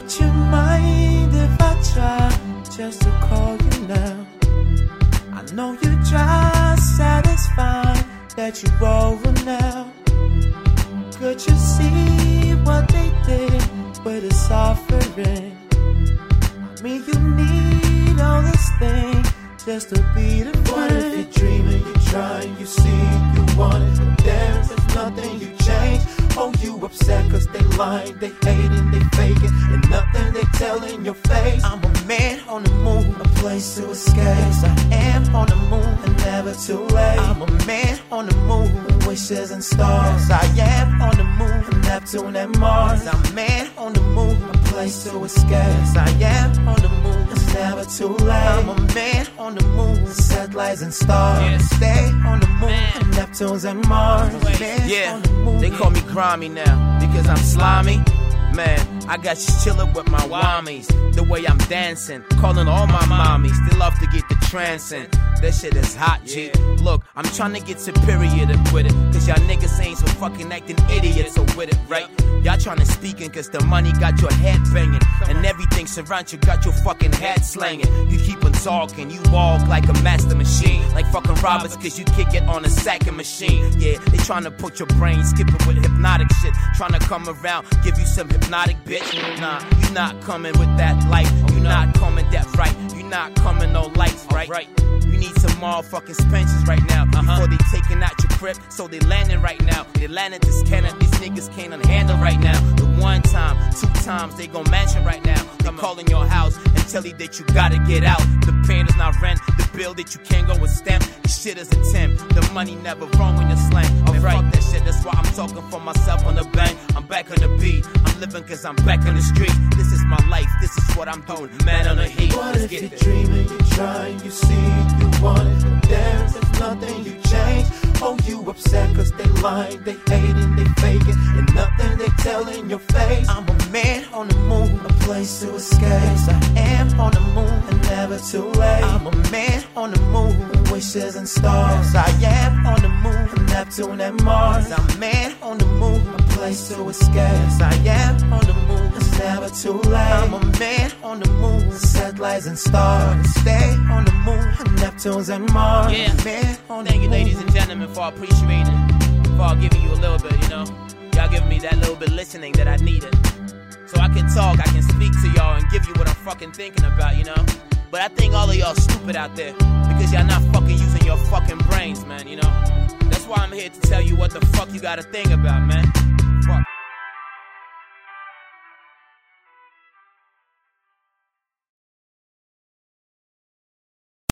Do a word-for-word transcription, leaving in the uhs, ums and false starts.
Would you mind if I try just to call you now? I know you're just satisfied that you're over now. Could you see what they did with this offering? I mean, you need all this thing just to be the friend. What if you're dreaming, you're trying, you see, you want it, but there's nothing you change. Oh, you upset cause they lying, they hating, they faking, and nothing they tell in your face. I'm a man on the move, a place to escape. Yes, I am on the move, and never too late. I'm a man on the move, with wishes and stars. Yes, I am on the move, and Neptune and Mars. I'm a man on the move, a place to escape. Yes, I am on the move, it's never too late. I'm a man on the move, satellites and stars. Yes. Stay on the move, and Neptunes and Mars. Man yeah, on the move. They call me grimy now because I'm slimy. Man, I got you chillin' with my whammies. The way I'm dancing, calling all my mommies. They love to get the trancing. That shit is hot, G. Look, I'm trying to get superior to quit it. Cause y'all niggas ain't so fucking acting idiots. So with it, right? Y'all trying to speakin' cause the money got your head banging. And everything surround you got your fucking head slanging. You keep on talking, you walk like a master machine. Like fucking Roberts cause you kick it on a sacking machine. Yeah, they trying to put your brain skipping with hypnotic shit. Trying to come around, give you some hypnotic bitch. Nah, you not coming with that life. You not coming that right. You not coming no lights, right? Right. You need some motherfucking Spencers right now. Uh-huh. Before they taking out your crib, so they landing right now. They landing this cannon, these niggas can't unhandle right now. The one time, two times, they gon' mention right now. They calling your house and tell you that you gotta get out. The pain is not rent, the bill that you can't go and stamp. This shit is a temp, the money never wrong when you're slang. Man, right. Fuck that shit, that's why I'm talking for myself on the bank. I'm back on the beat, I'm living cause I'm back on the street. This is my life, this is what I'm doing, man on the heat. What Let's if get you're it. dreaming, you're trying, you see, you want it, but there's nothing you change. Oh, you upset cause they lying, they hating, they faking, and nothing they tell in your face. I'm a man on the move, a place to escape. Yes, I am on the move, and never too late. I'm a man on the move, with wishes and stars. Yes, I am on the move, and Neptune and Mars. I'm a man on the move, a place to escape. Yes, I am on the move, it's never too late. I'm a man on the move, satellites and stars. Stay on the move, Neptunes and Mars. Yeah, man on thank the you, move. ladies and gentlemen, for appreciating, for giving you a little bit, you know. Y'all giving me that little bit listening that I needed. So I can talk, I can speak to y'all and give you what I'm fucking thinking about, you know. But I think all of y'all stupid out there because y'all not fucking using your fucking brains, man, you know. That's why I'm here to tell you what the fuck you gotta think about, man.